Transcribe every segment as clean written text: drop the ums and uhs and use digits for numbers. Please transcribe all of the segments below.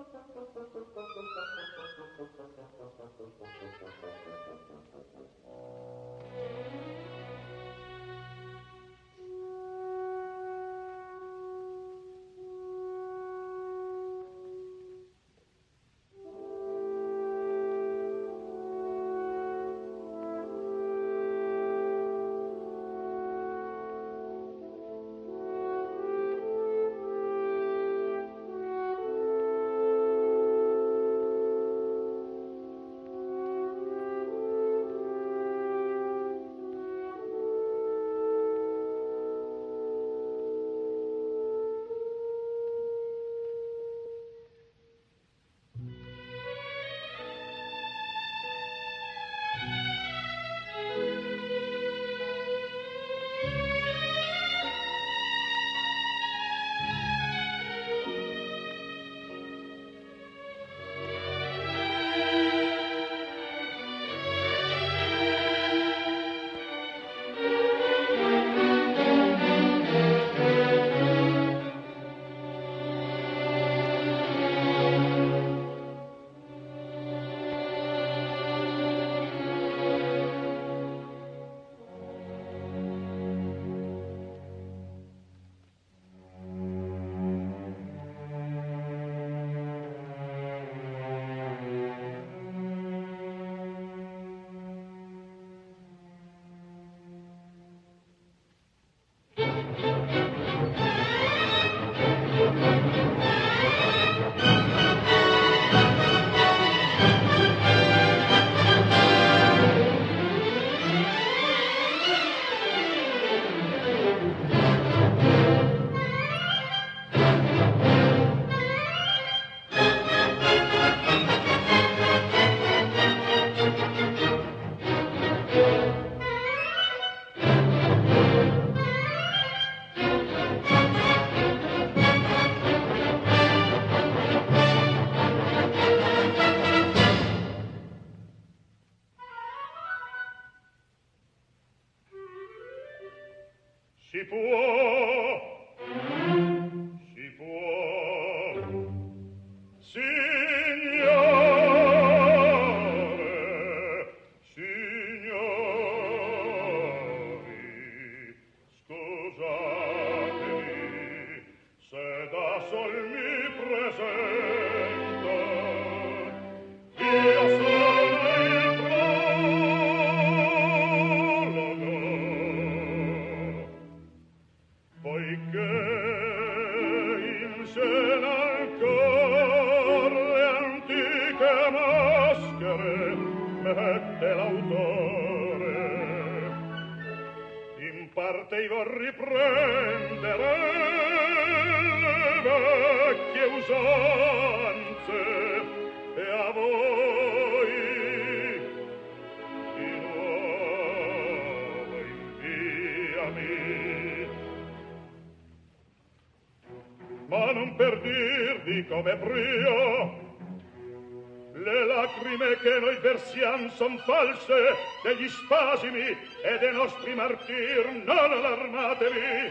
Son false degli spasimi e dei nostri martir, non allarmatevi.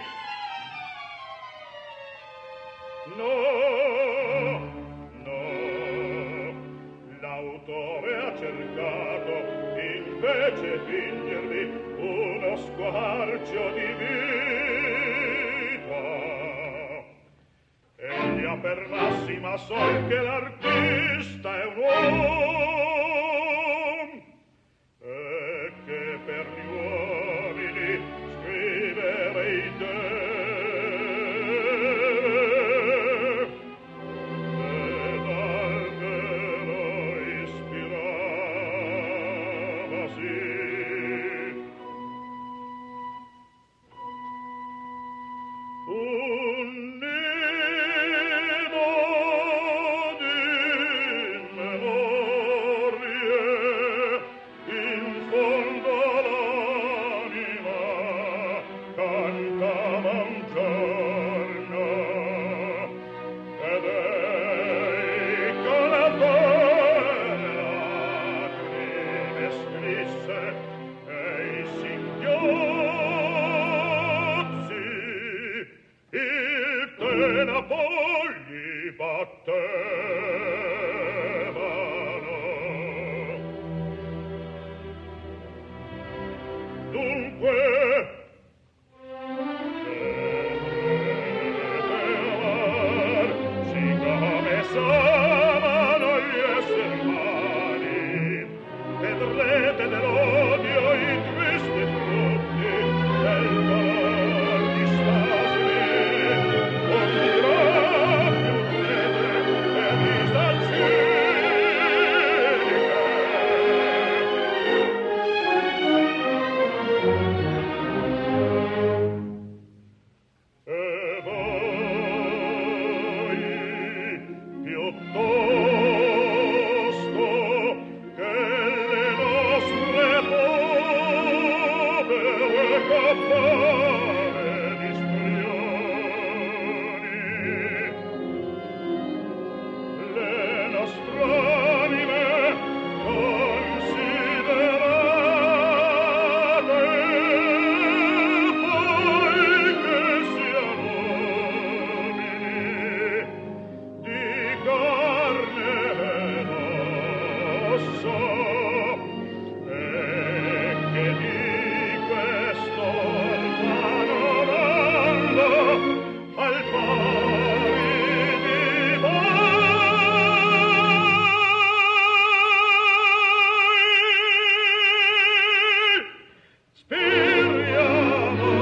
No, no, l'autore ha cercato invece fingervi uno squarcio di vita. Egli ha per massima sol che l'artista è un uomo per gli uomini scriverei te ed al vero ispiravasi. Un nido di memorie in fondo l'anima cantava un giorno ed ei con la lacrime scrisse e i singhiozzi il tenapogli batté. Dunque siccome sono gli esseri umani, vedrete dell'odio i tristi frutti del dolor di spasimi, morirà più tete e risarcite. E voi piuttosto che le nostre povere campane di sprioni, le nostre anime considerate, poi che siano uomini di carne ed ossa, e che di questo vano mondo al pari di voi spiriamo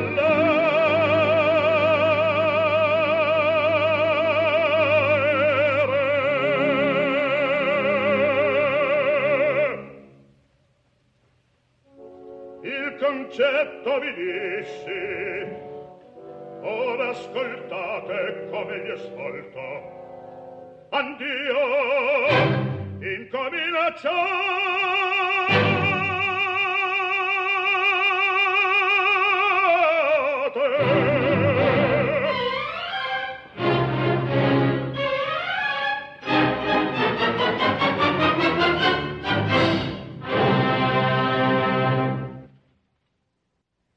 il concetto vi dissi, ora ascoltate come gli ascolto. Andio, incominciamo.